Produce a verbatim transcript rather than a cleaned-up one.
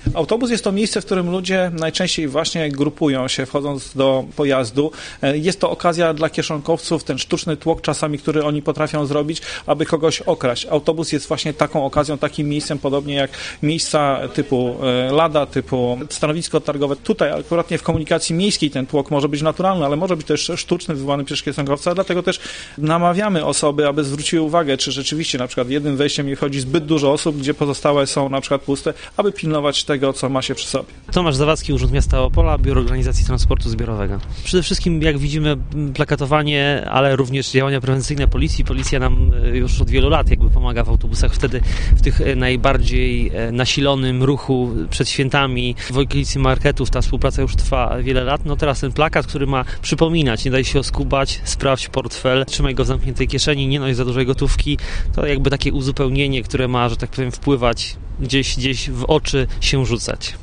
Autobus jest to miejsce, w którym ludzie najczęściej właśnie grupują się, wchodząc do pojazdu. Jest to okazja dla kieszonkowców, ten sztuczny tłok czasami, który oni potrafią zrobić, aby kogoś okraść. Autobus jest właśnie taką okazją, takim miejscem, podobnie jak miejsca typu Lada, typu stanowisko targowe. Tutaj akurat nie w komunikacji miejskiej ten tłok może być naturalny, ale może być też sztuczny, wywołany przez kieszonkowca, dlatego też namawiamy osoby, aby zwróciły uwagę, czy rzeczywiście na przykład jednym wejściem nie chodzi zbyt dużo osób, gdzie pozostałe są na przykład puste, aby pilnować tego, co ma się przy sobie. Tomasz Zawadzki, Urząd Miasta Opola, Biuro Organizacji Transportu Zbiorowego. Przede wszystkim, jak widzimy, plakatowanie, ale również działania prewencyjne policji. Policja nam już od wielu lat jakby pomaga w autobusach wtedy w tych najbardziej nasilonym ruchu przed świętami. W okolicy marketów ta współpraca już trwa wiele lat. No teraz ten plakat, który ma przypominać, nie daj się oskubać, sprawdź portfel, trzymaj go w zamkniętej kieszeni, nie noś za dużej gotówki. To jakby takie uzupełnienie, które ma, że tak powiem, wpływać gdzieś, gdzieś w oczy się rzucać.